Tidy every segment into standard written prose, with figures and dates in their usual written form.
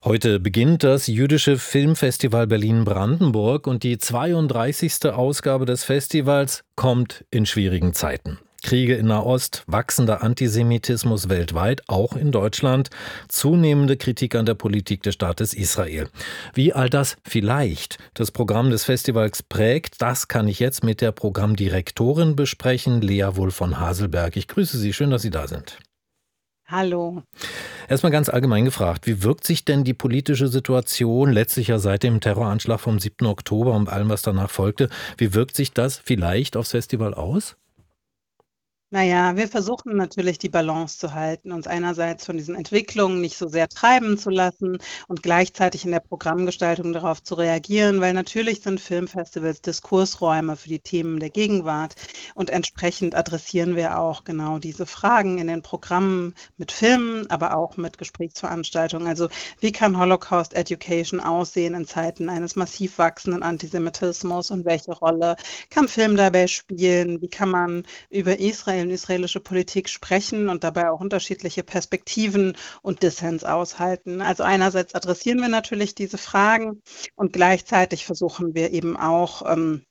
Heute beginnt das Jüdische Filmfestival Berlin-Brandenburg und die 32. Ausgabe des Festivals kommt in schwierigen Zeiten. Kriege in Nahost, wachsender Antisemitismus weltweit, auch in Deutschland, zunehmende Kritik an der Politik des Staates Israel. Wie all das vielleicht das Programm des Festivals prägt, das kann ich jetzt mit der Programmdirektorin besprechen, Lea Wulff von Haselberg. Ich grüße Sie, schön, dass Sie da sind. Hallo. Erstmal ganz allgemein gefragt, wie wirkt sich denn die politische Situation letztlich ja seit dem Terroranschlag vom 7. Oktober und allem, was danach folgte, wie wirkt sich das vielleicht aufs Festival aus? Naja, wir versuchen natürlich die Balance zu halten, uns einerseits von diesen Entwicklungen nicht so sehr treiben zu lassen und gleichzeitig in der Programmgestaltung darauf zu reagieren, weil natürlich sind Filmfestivals Diskursräume für die Themen der Gegenwart und entsprechend adressieren wir auch genau diese Fragen in den Programmen mit Filmen, aber auch mit Gesprächsveranstaltungen. Also wie kann Holocaust Education aussehen in Zeiten eines massiv wachsenden Antisemitismus und welche Rolle kann Film dabei spielen? Wie kann man über Israel und israelische Politik sprechen und dabei auch unterschiedliche Perspektiven und Dissens aushalten. Also einerseits adressieren wir natürlich diese Fragen und gleichzeitig versuchen wir eben auch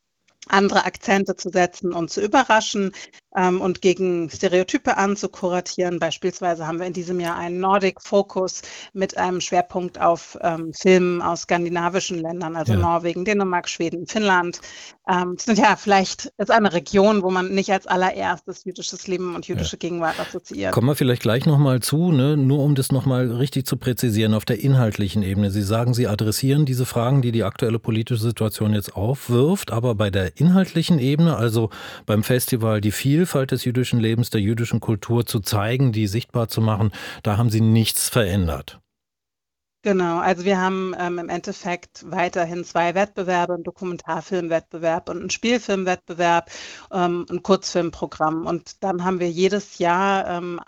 andere Akzente zu setzen und zu überraschen und gegen Stereotype anzukuratieren. Beispielsweise haben wir in diesem Jahr einen Nordic Focus mit einem Schwerpunkt auf Filmen aus skandinavischen Ländern, also Ja. Norwegen, Dänemark, Schweden, Finnland. Das sind ja vielleicht ist eine Region, wo man nicht als allererstes jüdisches Leben und jüdische Gegenwart assoziiert. Kommen wir vielleicht gleich nochmal zu, ne? Nur um das nochmal richtig zu präzisieren auf der inhaltlichen Ebene. Sie sagen, Sie adressieren diese Fragen, die die aktuelle politische Situation jetzt aufwirft, aber bei der inhaltlichen Ebene, also beim Festival die Vielfalt des jüdischen Lebens, der jüdischen Kultur zu zeigen, die sichtbar zu machen, da haben Sie nichts verändert. Genau, also wir haben im Endeffekt weiterhin 2 Wettbewerbe, 'n Dokumentarfilmwettbewerb und 'n Spielfilmwettbewerb, 'n Kurzfilmprogramm. Und dann haben wir jedes Jahr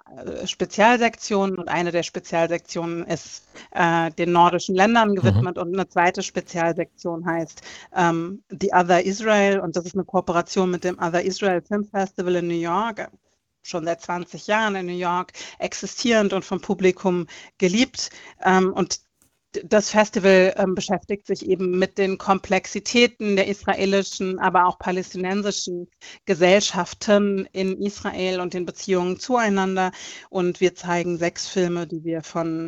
Spezialsektionen und eine der Spezialsektionen ist den nordischen Ländern gewidmet und eine zweite Spezialsektion heißt The Other Israel und das ist eine Kooperation mit dem Other Israel Film Festival in New York. Schon seit 20 Jahren in New York existierend und vom Publikum geliebt. Und das Festival beschäftigt sich eben mit den Komplexitäten der israelischen, aber auch palästinensischen Gesellschaften in Israel und den Beziehungen zueinander. Und wir zeigen 6 Filme, die wir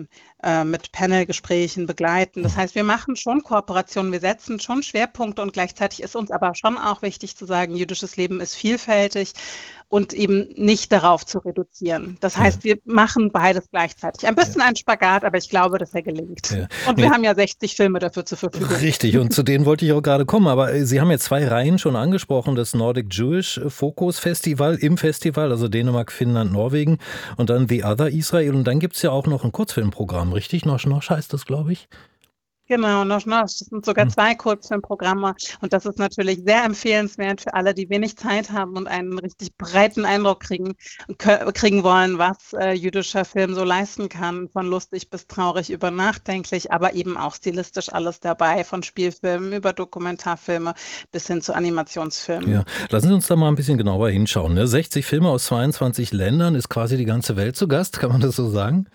mit Panelgesprächen begleiten. Das heißt, wir machen schon Kooperationen, wir setzen schon Schwerpunkte und gleichzeitig ist uns aber schon auch wichtig zu sagen, jüdisches Leben ist vielfältig und eben nicht darauf zu reduzieren. Das heißt, wir machen beides gleichzeitig. Ein bisschen ein Spagat, aber ich glaube, dass er gelingt. Ja. Und wir haben ja 60 Filme dafür zur Verfügung. Richtig, und zu denen wollte ich auch gerade kommen. Aber Sie haben jetzt 2 Reihen schon angesprochen, das Nordic Jewish Focus Festival im Festival, also Dänemark, Finnland, Norwegen und dann The Other Israel. Und dann gibt es ja auch noch ein Kurzfilmprogramm, richtig? Nosh Nosh heißt das, glaube ich. Genau, Nosh Nosh. Das sind sogar 2 Kurzfilmprogramme und das ist natürlich sehr empfehlenswert für alle, die wenig Zeit haben und einen richtig breiten Eindruck kriegen wollen, was jüdischer Film so leisten kann, von lustig bis traurig über nachdenklich, aber eben auch stilistisch alles dabei, von Spielfilmen über Dokumentarfilme bis hin zu Animationsfilmen. Ja, lassen Sie uns da mal ein bisschen genauer hinschauen. Ne? 60 Filme aus 22 Ländern, ist quasi die ganze Welt zu Gast, kann man das so sagen?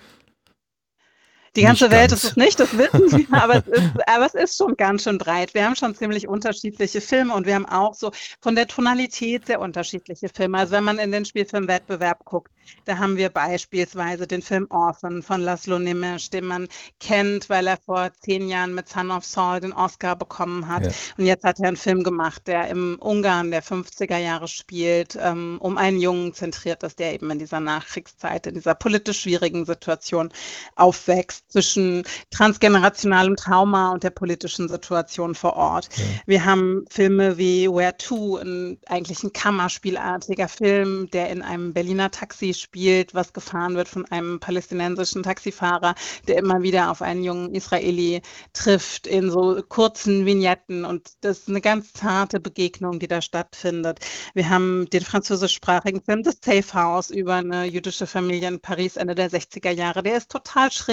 Die ganze Nicht Welt ganz. ist es nicht, das wissen Sie, aber es ist schon ganz schön breit. Wir haben schon ziemlich unterschiedliche Filme und wir haben auch so von der Tonalität sehr unterschiedliche Filme. Also wenn man in den Spielfilmwettbewerb guckt, da haben wir beispielsweise den Film Orphan von Laszlo Nemes, den man kennt, weil er vor 10 Jahren mit Son of Saul den Oscar bekommen hat. Ja. Und jetzt hat er einen Film gemacht, der im Ungarn der 50er Jahre spielt, um einen Jungen zentriert ist, der eben in dieser Nachkriegszeit, in dieser politisch schwierigen Situation aufwächst zwischen transgenerationalem Trauma und der politischen Situation vor Ort. Ja. Wir haben Filme wie Where To, eigentlich ein Kammerspielartiger Film, der in einem Berliner Taxi spielt, was gefahren wird von einem palästinensischen Taxifahrer, der immer wieder auf einen jungen Israeli trifft in so kurzen Vignetten und das ist eine ganz zarte Begegnung, die da stattfindet. Wir haben den französischsprachigen Film The Safe House über eine jüdische Familie in Paris Ende der 60er Jahre. Der ist total schräg und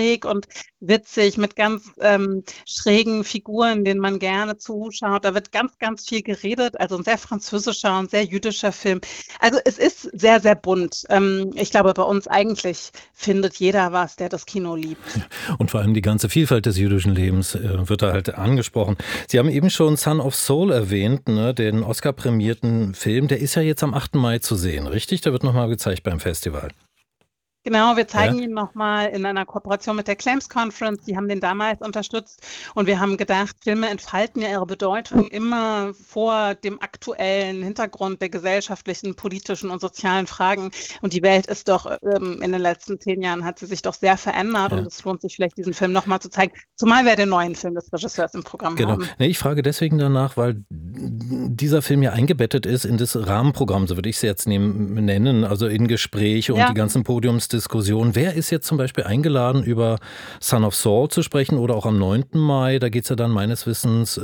und witzig mit ganz schrägen Figuren, denen man gerne zuschaut. Da wird ganz, ganz viel geredet. Also ein sehr französischer und sehr jüdischer Film. Also es ist sehr, sehr bunt. Ich glaube, bei uns eigentlich findet jeder was, der das Kino liebt. Und vor allem die ganze Vielfalt des jüdischen Lebens wird da halt angesprochen. Sie haben eben schon Son of Soul erwähnt, ne, den Oscar-prämierten Film. Der ist ja jetzt am 8. Mai zu sehen, richtig? Der wird nochmal gezeigt beim Festival. Genau, wir zeigen ihn nochmal in einer Kooperation mit der Claims Conference. Die haben den damals unterstützt und wir haben gedacht, Filme entfalten ja ihre Bedeutung immer vor dem aktuellen Hintergrund der gesellschaftlichen, politischen und sozialen Fragen. Und die Welt ist doch in den letzten 10 Jahren hat sie sich doch sehr verändert und es lohnt sich vielleicht, diesen Film nochmal zu zeigen, zumal wir den neuen Film des Regisseurs im Programm haben. Nee, ich frage deswegen danach, weil dieser Film ja eingebettet ist in das Rahmenprogramm, so würde ich es jetzt nennen, also in Gespräche und die ganzen Podiumsdiskussionen. Wer ist jetzt zum Beispiel eingeladen, über Son of Saul zu sprechen oder auch am 9. Mai? Da geht es ja dann meines Wissens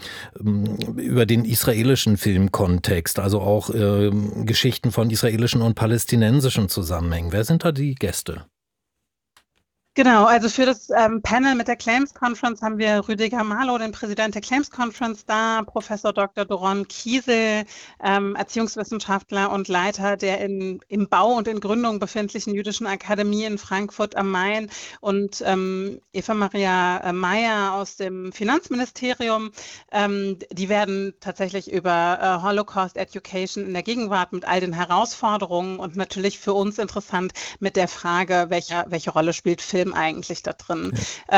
über den israelischen Filmkontext, also auch Geschichten von israelischen und palästinensischen Zusammenhängen. Wer sind da die Gäste? Genau, also für das Panel mit der Claims Conference haben wir Rüdiger Marlow, den Präsident der Claims Conference, da, Professor Dr. Doron Kiesel, Erziehungswissenschaftler und Leiter der im Bau und in Gründung befindlichen Jüdischen Akademie in Frankfurt am Main und Eva Maria Meyer aus dem Finanzministerium. Die werden tatsächlich über Holocaust Education in der Gegenwart mit all den Herausforderungen und natürlich für uns interessant mit der Frage, welche Rolle spielt Film eigentlich da drin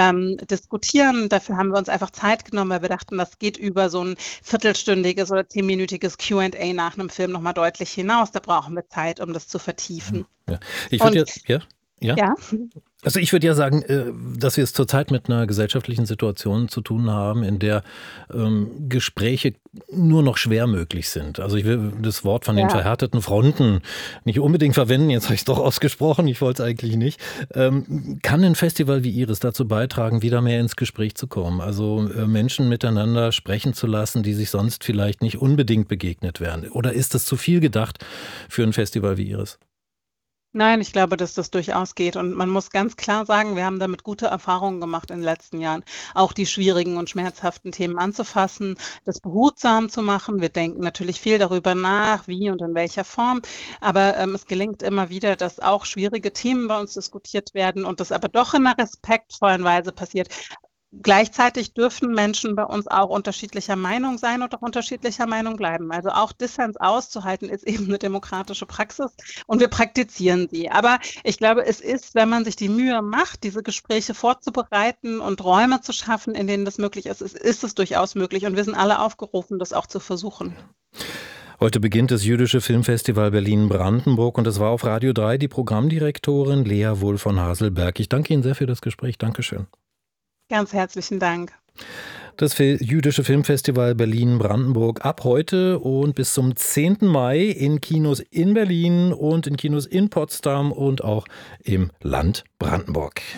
diskutieren. Dafür haben wir uns einfach Zeit genommen, weil wir dachten, das geht über so ein viertelstündiges oder 10-minütiges Q&A nach einem Film nochmal deutlich hinaus. Da brauchen wir Zeit, um das zu vertiefen. Ja. Ich würde ja. Also ich würde ja sagen, dass wir es zurzeit mit einer gesellschaftlichen Situation zu tun haben, in der Gespräche nur noch schwer möglich sind. Also ich will das Wort von den verhärteten Fronten nicht unbedingt verwenden, jetzt habe ich es doch ausgesprochen, ich wollte es eigentlich nicht. Kann ein Festival wie Ihres dazu beitragen, wieder mehr ins Gespräch zu kommen? Also Menschen miteinander sprechen zu lassen, die sich sonst vielleicht nicht unbedingt begegnet wären? Oder ist das zu viel gedacht für ein Festival wie Ihres? Nein, ich glaube, dass das durchaus geht. Und man muss ganz klar sagen, wir haben damit gute Erfahrungen gemacht in den letzten Jahren, auch die schwierigen und schmerzhaften Themen anzufassen, das behutsam zu machen. Wir denken natürlich viel darüber nach, wie und in welcher Form. Aber es gelingt immer wieder, dass auch schwierige Themen bei uns diskutiert werden und das aber doch in einer respektvollen Weise passiert. Gleichzeitig dürfen Menschen bei uns auch unterschiedlicher Meinung sein und auch unterschiedlicher Meinung bleiben. Also auch Dissens auszuhalten ist eben eine demokratische Praxis und wir praktizieren sie. Aber ich glaube, es ist, wenn man sich die Mühe macht, diese Gespräche vorzubereiten und Räume zu schaffen, in denen das möglich ist, ist es durchaus möglich und wir sind alle aufgerufen, das auch zu versuchen. Heute beginnt das Jüdische Filmfestival Berlin-Brandenburg und es war auf Radio 3 die Programmdirektorin Lea Wohl von Haselberg. Ich danke Ihnen sehr für das Gespräch. Dankeschön. Ganz herzlichen Dank. Das Jüdische Filmfestival Berlin-Brandenburg ab heute und bis zum 10. Mai in Kinos in Berlin und in Kinos in Potsdam und auch im Land Brandenburg.